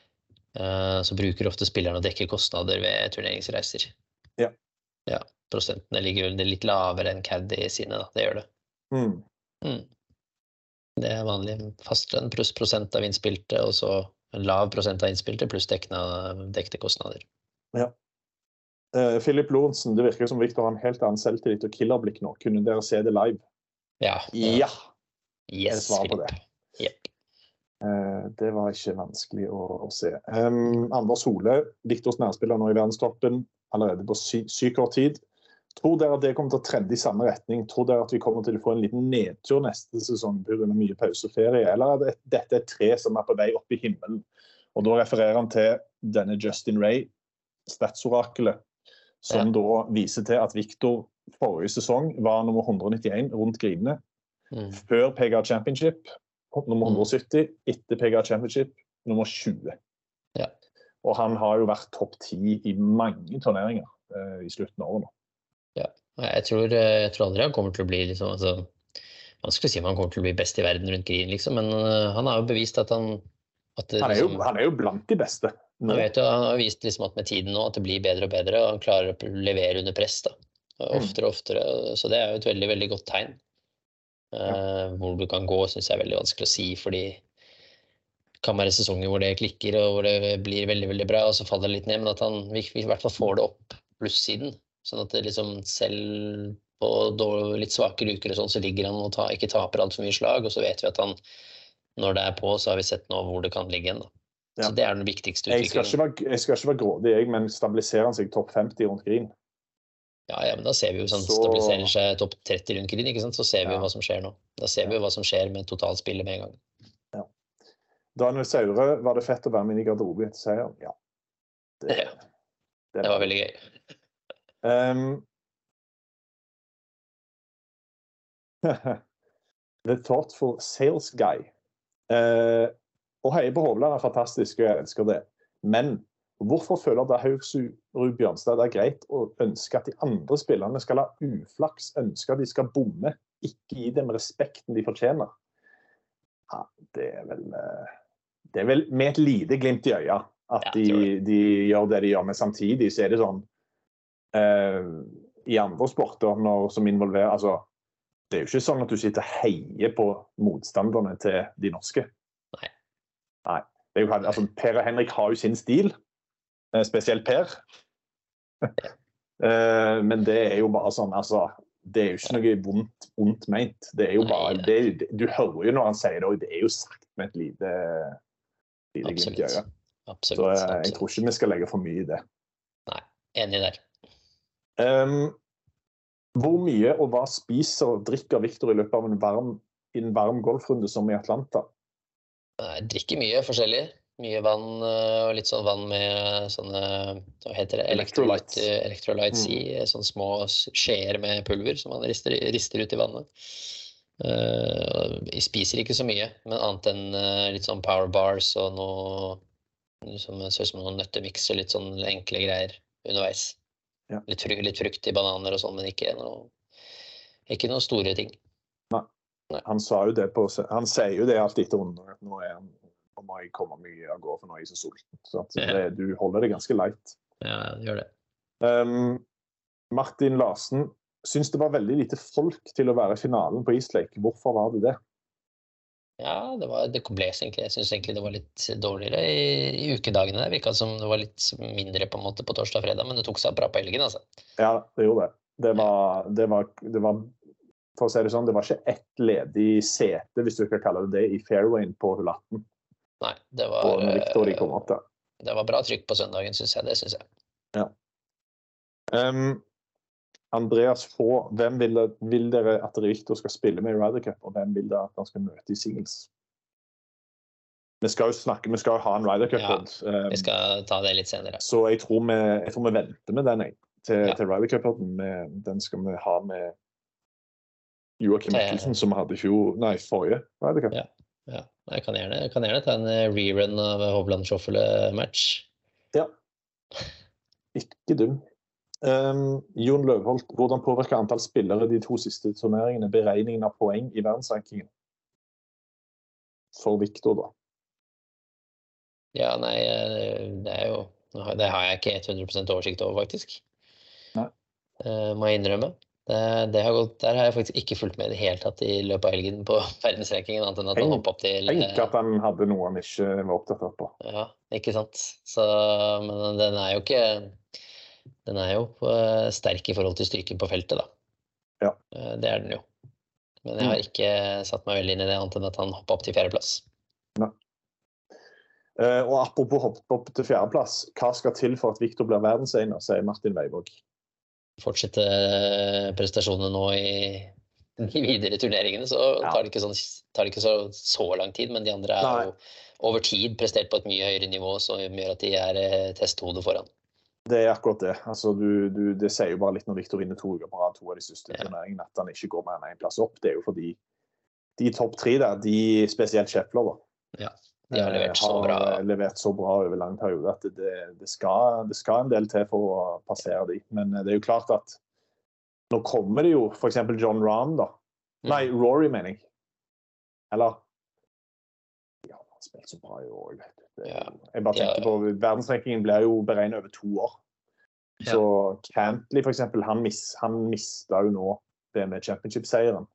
Så bruker ofte spillerne å dekke kostnader ved turneringsreiser. Ja. Ja, prosentene ligger jo litt lavere enn Caddy sine, da. Det gjør det. Det vanlig fastlønn pluss prosent av innspilte, og så en lav prosent av innspilte pluss dekte kostnader. Ja. Philip Lorentzen, det virker som Victor har en helt annen selvtillit og killerblikk nå. Kunne dere se det live? Ja. Ja. Yes, Philip. Yep. Det var ikke vanskelig å se. Anders Hole, Victors nærspiller nå I verdenstoppen, allerede på syk kort tid. Tror dere at det kommer til å trende I samme retning? Tror dere at vi kommer til å få en liten nedtur neste sesong på grunn av mye pauseferie? Eller dette et tre som på vei opp I himmelen? Og da refererer han til denne Justin Ray, statsorakelet, som da viser til at Victor forrige sesong var nummer 191 rundt grinene. Før PGA Championship, nummer 170, etter PGA Championship, nummer 20. Ja. Og han har jo vært topp 10 I mange turneringer I slutten av året nå. Ja, jeg tror aldri han kommer til å bli liksom, vanskelig å si om han kommer til å bli best I verden rundt green, liksom, men han har jo bevist at han er jo blant de beste. Han har vist liksom at med tiden nå at det blir bedre og bedre, og han klarer å levere under press da. Oftere og oftere, så det jo et veldig, veldig godt tegn. Hvor du kan gå, synes jeg veldig vanskelig å si, fordi kan være sesonger hvor det klikker og hvor det blir veldig, veldig bra, og så faller det litt ned, men at han I hvert fall får det opp plussiden, sånn at det liksom selv på litt svake luker og sånn, så ligger han og ikke taper alt for mye slag, og så vet vi at han, når det på, så har vi sett nå hvor det kan ligge igjen da. Så det den viktigste utviklingen. Jeg skal ikke være grådig, men stabiliserer han seg topp 50 rundt green? Ja, men da ser vi jo sånn, stabiliserer seg topp 30 rundt green, ikke sant? Så ser vi hva som skjer nå. Da ser vi hva som skjer med totalspillet med en gang. Daniel Saure, var det fett å være med I garderobe etter seier? Ja. Det var veldig gøy. The Thoughtful Sales Guy. Og heie på Hovland fantastisk, og jeg elsker det. Men hvorfor føler da Haugsrud Bjørnstad det greit å ønske at de andre spillerne skal ha uflaks, ønske at de skal bomme, ikke gi dem respekten de fortjener? Ja, det vel med et lite glimt I øya at de gjør det de gjør, men samtidig så det sånn I andre sporter som involverer, altså det jo ikke sånn at du sitter og heier på motstanderne til de norske. Nei. Det jo, altså, Per og Henrik har jo sin stil, spesielt Per. Men det jo bare sånn, altså det jo ikke noe vondt ment. Det jo bare, du hører jo når han sier det, og det jo sagt med et lite glimt I øya. Så jeg tror ikke vi skal legge for mye I det. Nei, enig der. Hvor mye og hva spiser og drikker Victor I løpet av en varm golfrunde som I Atlanta? Jeg drikker mye forskjellig. Mye vann og litt sånn vann med sånne, hva heter det? Electrolytes i sånne små skjeer med pulver som man rister ut i vannet. Jeg spiser ikke så mye, men annet enn litt sånn power bars og noe som ser ut som noen nøttemix og litt sånn enkle greier underveis. Ja. Litt frukt i bananer og sånn, men ikke noen store ting. Nei. Han sier jo det alltid etter runden, at nå må jeg komme mye av gårde, for nå er jeg så sulten. Så at du holder det ganske light. Ja, det gjør det. Martin Larsen synes det var veldig lite folk til å være i finalen på East Lake. Hvorfor var det det? Ja, det komplex egentlig. Jeg synes egentlig det var litt dårligere i ukedagene. Det virket som det var litt mindre på en måte på torsdag og fredag, men det tok seg bra på helgen, altså. Ja, det gjorde det. Det var for å si det sånn, det var ikke ett ledig sete, hvis du kan kalle det, i fairwayen på hull 18. Nei, det var de kom opp der. Det var bra trykk på søndagen, synes jeg. Ja. Andreas Få, hvem vil dere at Victor skal spille med i Ryder Cup, og hvem vil dere at han skal møte i singles? Vi skal jo ha en Ryder Cup-pod. Ja, vi skal ta det litt senere. Så jeg tror vi venter med den til Ryder Cup-podden. Den skal vi ha med Joakim Mikkelsen, som vi hadde forrige Ryder Cup. Ja. Jeg kan gjerne ta en rerun av Hovland Schoffele-match. Ja. Ikke dum. Jon Løvholt, hvordan påvirker antall spillere de 2 siste turneringene beregningen av poeng i verdensrankingen? For Victor, da. Ja, nei, det har jeg ikke 100% oversikt over, faktisk. Nei. Må jeg innrømme. Der har jeg faktisk ikke fulgt med i det hele tatt i løpet av helgen på verdensrankingen, annet enn at han hoppet opp til... Tenk at han hadde noe han ikke var opptatt av på. Ja, ikke sant. Men den er jo sterk i forhold til styrken på feltet, da. Ja. Det er den jo. Men jeg har ikke satt meg veldig inn i det, annet enn at han hoppet opp til 4. plass. Nei. Og apropos hoppet opp til 4. plass, hva skal til for at Victor blir verdensener, sier Martin Veivåg. Fortsette prestasjonene nå i videre turneringene, så tar det ikke så lang tid, men de andre jo over tid prestert på et mye høyere nivå, som gjør at de testhode foran. Det er akkurat det. Altså, det sier jo bare litt når Victor vinner 2 uker på rad, 2 av de største turneringene, at han ikke går mer enn 1 plass opp. Det er jo fordi de topp 3 der, de spesielt Scheffler, da. Ja. De har levert så bra over lang periode at det skal en del til for å passere de. Men det er jo klart at nå kommer det jo for eksempel John Rahm da. Nei, Rory mener jeg. Eller han har spilt så bra i år. Jeg bare tenker på verdensrankingen blir jo beregnet over 2 år. Så Cantley for eksempel, han mistet jo nå det med championship-seieren.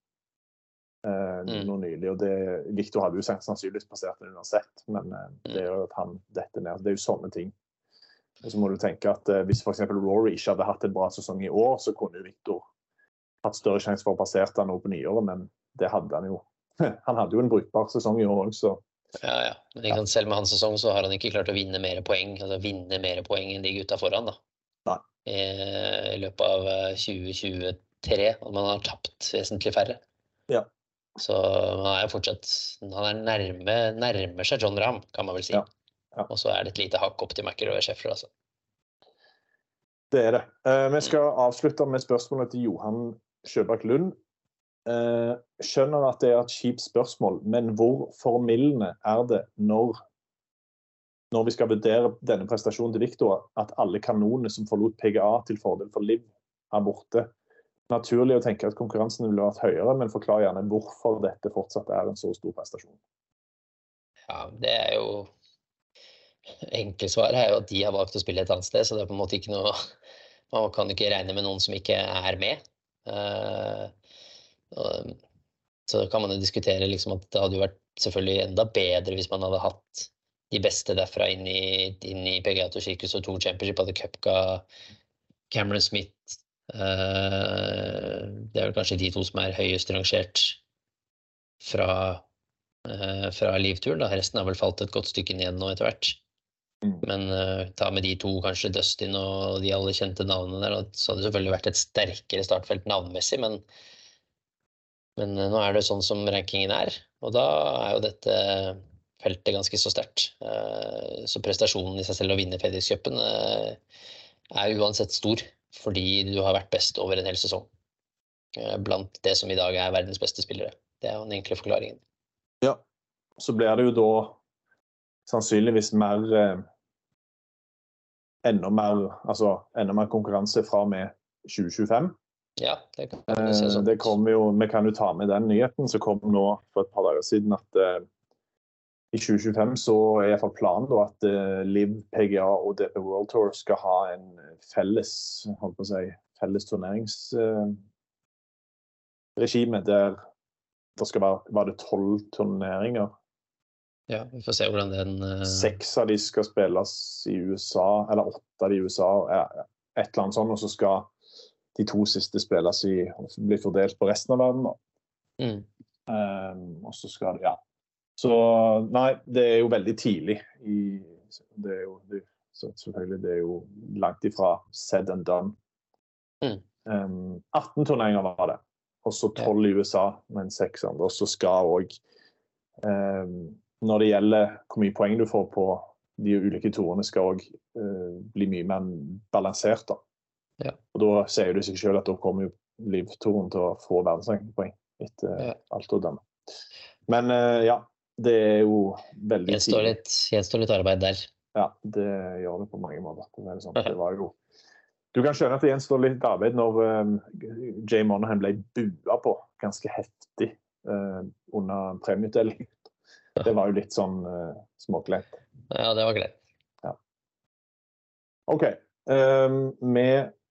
Nå nylig, og Victor hadde jo sannsynligvis passert den uansett, men det er jo at han dette ned, det er jo sånne ting. Og så må du tenke at hvis for eksempel Rory ikke hadde hatt en bra sesong i år, så kunne jo Victor hatt større sjanse for å passere den nå på nyåret, men det hadde han jo. Han hadde jo en brukbar sesong i år også. Ja. Men selv med hans sesong så har han ikke klart å vinne mer poeng enn de gutta foran, da. Nei. I løpet av 2023, og man har tapt vesentlig færre. Ja. Så han er jo fortsatt nærmer seg John Rahm, kan man vel si. Ja. Og så er det et lite hakk opp til McIlroy og Scheffler, altså. Det er det. Vi skal avslutte med spørsmålet til Johan Sjøbakk Lund. Skjønner at det er et kjipt spørsmål, men hvor formildende er det når vi skal vurdere denne prestasjonen til Victor, at alle kanonene som forlot PGA til fordel for Liv er borte? Naturlig å tenke at konkurransen ville vært høyere, men forklar gjerne hvorfor dette fortsatt er en så stor prestasjon. Ja, det er jo enkelt svar er jo at de har valgt å spille et annet sted, så det er på en måte ikke noe, man kan ikke regne med noen som ikke er med. Så kan man jo diskutere liksom at det hadde jo vært selvfølgelig enda bedre hvis man hadde hatt de beste derfra inn i PGA Tour Circus og Tour Championship, hadde Koepka, Cameron Smith. Det er vel kanskje de 2 som er høyest rangert fra livturen da. Resten har vel falt et godt stykke ned nå etter hvert. Men ta med de 2, kanskje Dustin og de alle kjente navnene der, så hadde det selvfølgelig vært et sterkere startfelt navnmessig, men nå er det sånn som rankingen er, og da er jo dette feltet ganske så sterkt. Så prestasjonen i seg selv å vinne FedEx-cupen uansett stor, fordi du har vært best over en hel sesong. Blant det som i dag verdens beste spillere. Det jo den enkle forklaringen. Ja, så blir det jo da sannsynligvis enda mer konkurranse fra med 2025. Ja, det kan man se sånn. Det kommer jo, vi kan jo ta med den nyheten som kom nå for et par dager siden, at i 2025 så i hvert fall planen da, at LIV, PGA og DP World Tour skal ha en felles turneringsregime der det skal være det 12 turneringer. Ja, vi får se hvordan den... 6 av de skal spilles i USA, eller 8 av de i USA, et eller annet sånt, og så skal de 2 siste spilles blir fordelt på resten av verden. Og så skal det, Så nei, det jo veldig tidlig. Selvfølgelig, det jo langt ifra said and done. 18 turneringer var det. Og så 12 i USA, men 6 andre. Og så skal også, når det gjelder hvor mye poeng du får på de ulike torene, skal også bli mye mer balansert da. Ja. Og da sier det seg selv at da kommer jo LIV-toren til å få verdensrankingspoeng etter alt og denne. Men det jo veldig tidlig. Gjenstår litt arbeid der. Ja, det gjør det på mange måter. Det var jo... Du kan skjønne at det gjenstår litt arbeid når Jay Monahan ble bua på ganske heftig under premieutdelingen. Det var jo litt sånn småklent. Ja, det var greit. Ja. Ok, vi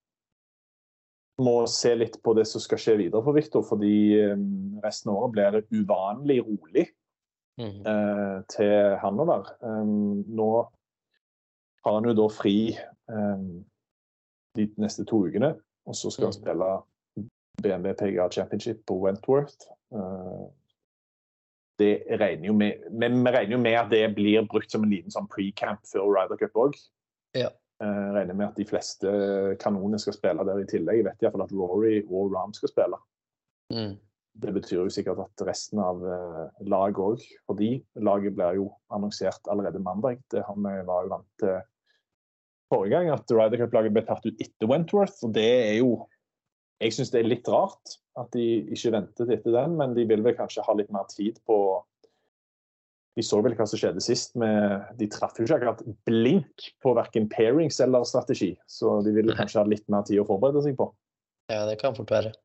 må se litt på det som skal skje videre for Victor, fordi resten av året blir det uvanlig rolig til Hannover. Nå har han jo da fri de neste 2 ukene, og så skal han spille BMW PGA Championship på Wentworth. Vi regner jo med at det blir brukt som en liten sånn pre-camp før Ryder Cup også. Ja. Regner med at de fleste kanoner skal spille der i tillegg. Jeg vet i hvert fall at Rory og Rahm skal spille. Det betyr jo sikkert at resten av laget også, fordi laget ble jo annonsert allerede mandag. Det var jo vant til forrige gang at Ryder Cup-laget ble tatt ut etter Wentworth, og det jo, jeg synes det litt rart at de ikke ventet etter den, men de vil vel kanskje ha litt mer tid på. De så vel hva som skjedde sist, de traff jo ikke akkurat blink på hverken pairings eller strategi, så de ville kanskje ha litt mer tid å forberede seg på. Ja, det kan fort være.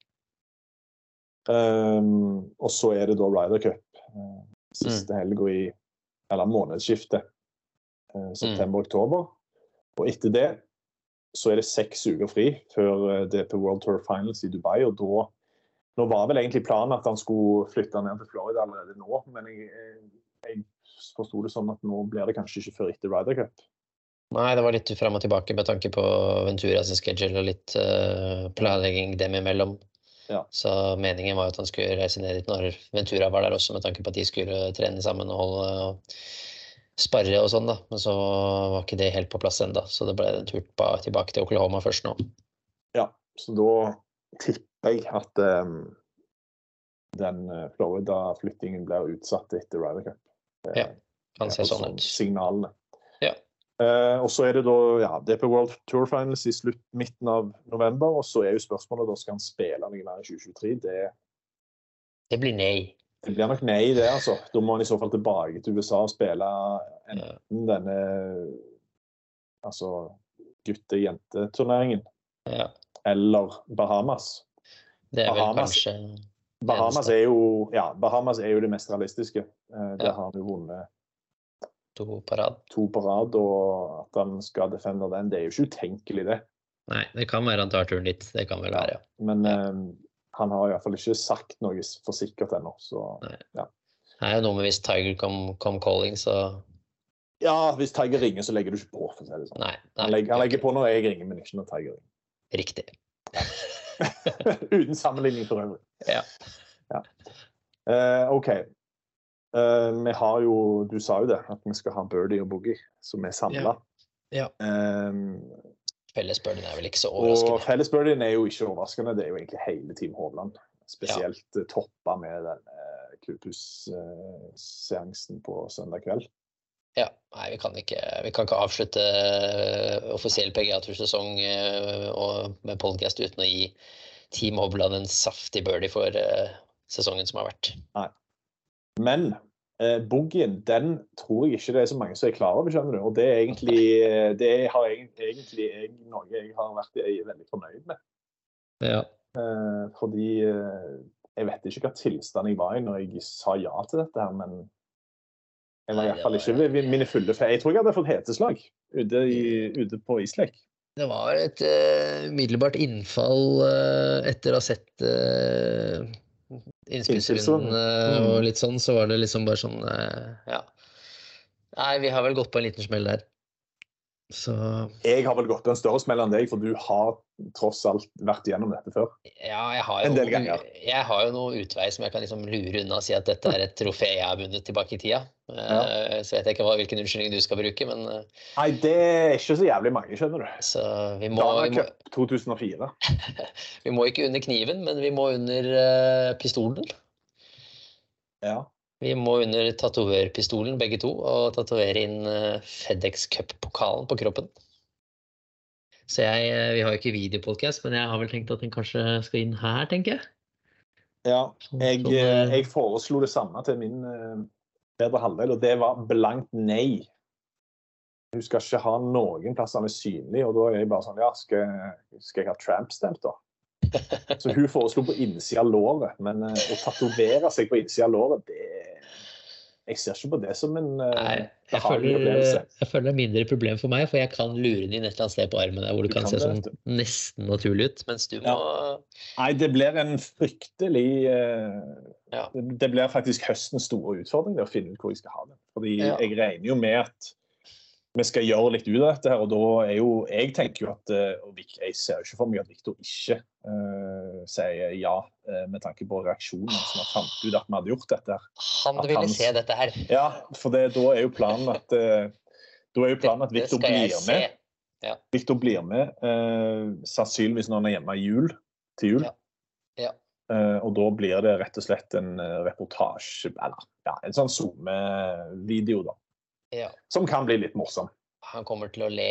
Og så det da Ryder Cup, siste helg eller månedsskiftet, september-oktober, og etter det så det 6 uker fri før DP World Tour Finals i Dubai, og nå var vel egentlig planen at han skulle flytte ned til Florida allerede nå, men jeg forstod det sånn at nå blir det kanskje ikke før etter Ryder Cup. Nei, det var litt frem og tilbake med tanke på Venturas schedule og litt planlegging dem imellom. Ja. Så meningen var at han skulle reise ned dit når Ventura var der også, med tanke på at de skulle trene sammen og sparre og sånn da. Men så var ikke det helt på plass enda, så det ble en tur tilbake til Oklahoma først nå. Ja, så da tipper jeg at den Florida-flyttingen blir utsatt etter Ryder Cup. Ja, kan se sånn ut. Signalene. Ja. Og så det da, DP World Tour Finals i midten av november, og så jo spørsmålet, da skal han spille noe mer i 2023. Det blir nei. Det blir nok nei det, altså. Da må han i så fall tilbake til USA og spille enten denne gutte-jente-turneringen eller Bahamas. Det vel kanskje... Bahamas jo det mest realistiske. Der har han jo vunnet 2 på rad, og at han skal defende den, det jo ikke utenkelig det. Nei, det kan være han tar turen dit, det kan vel være, ja. Men han har i hvert fall ikke sagt noe for sikkert ennå, så ja. Det jo noe med hvis Tiger kom calling, så... Ja, hvis Tiger ringer, så legger du ikke på, for å si det sånn. Nei, han legger på når jeg ringer, men ikke når Tiger ringer. Riktig. Uten sammenligning for øvrig. Ja. Ok. Vi har jo, du sa jo det, at vi skal ha birdie og boogie, som samlet. Ja. Fellesbirdien vel ikke så overraskende. Og fellesbirdien jo ikke overraskende, det jo egentlig hele Team Hovland. Spesielt toppa med den klubbhus-seansen på søndag kveld. Ja, nei, vi kan ikke avslutte offisiell PGA-tursesong med podcast uten å gi Team Hovland en saftig birdie for sesongen som har vært. Nei. Men boogien, den tror jeg ikke det så mange som klar over, skjønner du. Og det er egentlig noe jeg har vært veldig fornøyd med. Ja. Fordi jeg vet ikke hva tilstand jeg var i når jeg sa ja til dette her, men jeg var i hvert fall ikke ved mine fulle feil. Jeg tror jeg hadde fått heteslag ute på islek. Det var et umiddelbart innfall etter å ha sett innspillsrunden og litt sånn, så var det liksom bare sånn, ja. Nei, vi har vel gått på en liten smell der. Så... Jeg har vel gått på en større smell enn deg, for du har tross alt vært gjennom dette før. Ja, jeg har jo noe utvei som jeg kan liksom lure unna og si at dette er et trofé jeg har vunnet tilbake i tida. Så vet jeg ikke hvilken unnskyldning du skal bruke, men... Nei, det er ikke så jævlig mange, skjønner du. Så vi må 2004. Vi må ikke under kniven, men vi må under pistolen. Ja. Vi må under tatovørpistolen, begge to, og tatovere inn FedEx Cup-pokalen på kroppen. Så vi har jo ikke videopodcast, men jeg har vel tenkt at den kanskje skal inn her, tenker jeg. Ja, jeg foreslo det samme til min bedre halvdel, og det var blankt nei. Hun skal ikke ha noen plass han synlig, og da er jeg bare sånn, ja, skal jeg ha tramp-stamp da? Så hun foreslo på innsida av låret, men å tatovere seg på innsida av låret, jeg ser ikke på det som en behagelig opplevelse. Jeg føler det er mindre problem for meg, for jeg kan lure den inn et eller annet sted på armen der, hvor du kan se sånn nesten naturlig ut, mens du må... Nei, det blir en fryktelig... Det blir faktisk høstens store utfordring å finne ut hvor jeg skal ha det. Fordi jeg regner jo med at vi skal gjøre litt ut av dette her, og da jeg tenker jo at, og jeg ser jo ikke for meg at Victor ikke sier ja med tanke på reaksjonen som har fant ut at vi hadde gjort dette her. Han ville se dette her. Ja, for da er jo planen at Victor blir med. Ja. Victor blir med, sannsynligvis når han er hjemme til jul. Ja. Og da blir det rett og slett en reportasje, eller en sånn Zoom-video da. Ja. Som kan bli litt morsom. Han kommer til å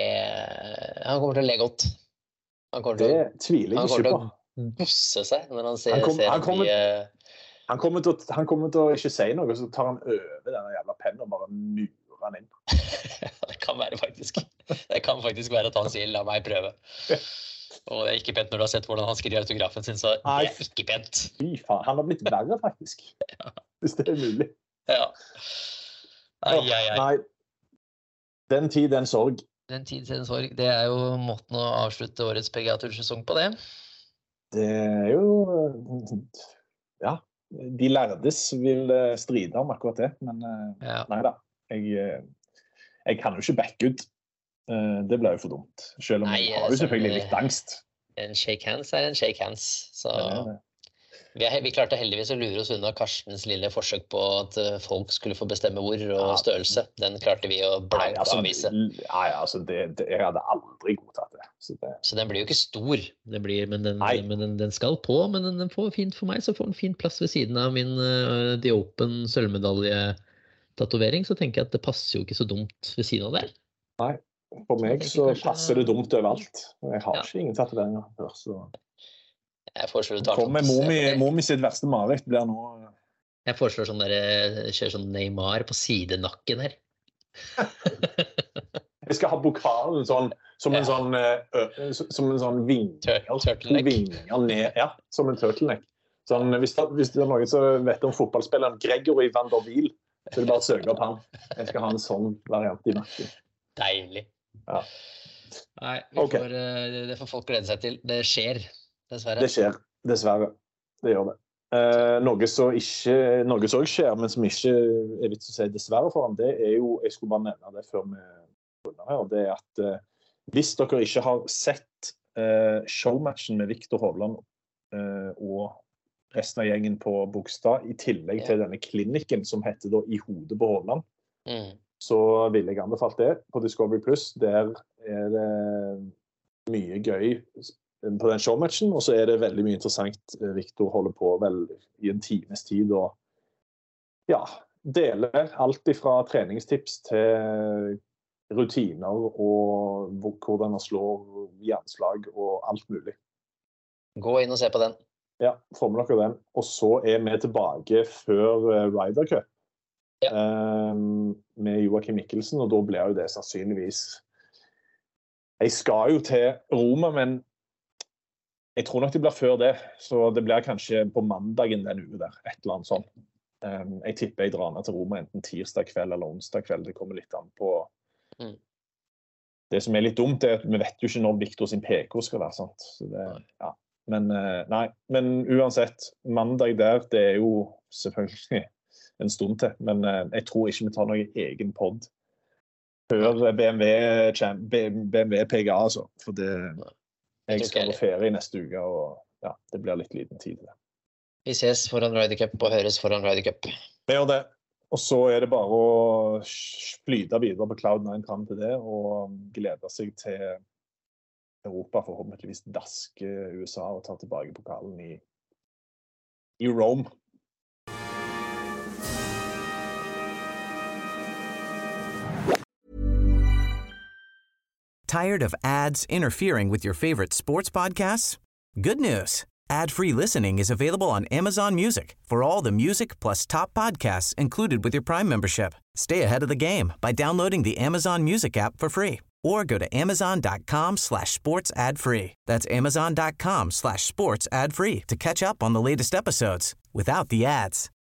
le godt. Det tviler jeg ikke på. Han kommer til å bosse seg når han ser Han kommer til å ikke si noe, så tar han over denne jævla pennen og bare murer han inn. Det kan faktisk være at han sier, la meg prøve. Og det er ikke pent når du har sett hvordan han skriver autografen sin, så det er ikke pent. Fy faen, han har blitt verre faktisk. Hvis det er mulig. Ja. Nei, den tid, den sorg. Den tid, den sorg, det er jo måten å avslutte årets PGA-tursesong på det. Det er jo, de lærdes vil stride om akkurat det, men neida, jeg kan jo ikke backe ut. Det ble jo for dumt, selv om jeg har jo selvfølgelig litt angst. En shake hands er en shake hands, så... Vi klarte heldigvis å lure oss unna Karstens lille forsøk på at folk skulle få bestemme hvor og størrelse. Den klarte vi å blankt avvise. Jeg hadde aldri godtatt det. Så den blir jo ikke stor, men den skal på, men den får fint for meg, så får den fint plass ved siden av min The Open sølvmedalje-tatovering, så tenker jeg at det passer jo ikke så dumt ved siden av det. Nei, for meg så passer det dumt overalt. Jeg har ikke ingen tatoveringer før, så... Jeg foreslår Momi sitt verste mareritt blir nå... Jeg foreslår kjøre sånn Neymar på sidenakken her. Jeg skal ha pokalen sånn, som en sånn vinger ned, som en turtleneck. Sånn, hvis det er noen som vet om fotballspilleren Gregory Van der Wiel, så er det bare å søke opp han. Jeg skal ha en sånn variant i nakken. Deilig. Ja. Nei, det får folk glede seg til. Det skjer. Dessverre. Det skjer, dessverre. Det gjør det. Noe som også skjer, men som ikke er vits å si dessverre for ham, det er jo, jeg skulle bare nevne det før vi begynner her, det er at hvis dere ikke har sett showmatchen med Victor Hovland og resten av gjengen på Bogstad, i tillegg til denne klinikken som heter da I hodet på Hovland, så vil jeg anbefale det på Discovery Plus. Der er det mye gøy på den showmatchen, og så er det veldig mye interessant. Victor holder på vel i en times tid og Ja, deler alt fra treningstips til rutiner og hvordan man slår jernslag og alt mulig. Gå inn og se på den. Ja, får med dere den. Og så vi tilbake før Ryder Cup med Joakim Mikkelsen, og da blir jo det sannsynligvis... Jeg skal jo til Roma, men jeg tror nok det blir før det, så det blir kanskje på mandagen den uke der, et eller annet sånt. Jeg tipper jeg drar ned til Roma enten tirsdag kveld eller onsdag kveld. Det kommer litt an på... Det som litt dumt at vi vet jo ikke når Victor sin PK skal være, sant? Så det, ja. Men uansett, mandag der, det jo selvfølgelig en stund til, men jeg tror ikke vi tar noen egen podd før BMW PGA, altså. For det, jeg skal på ferie neste uke, og ja, det blir litt liten tid til det. Vi ses foran Ryder Cup og høres foran Ryder Cup. Det gjør det. Og så det bare å flyte videre på Cloud9 fram til det, og glede seg til Europa, forhåpentligvis daske USA og ta tilbake pokalen i Rome. Tired of ads interfering with your favorite sports podcasts? Good news. Ad-free listening is available on Amazon Music for all the music plus top podcasts included with your Prime membership. Stay ahead of the game by downloading the Amazon Music app for free or go to amazon.com/sports ad-free. That's amazon.com/sports ad-free to catch up on the latest episodes without the ads.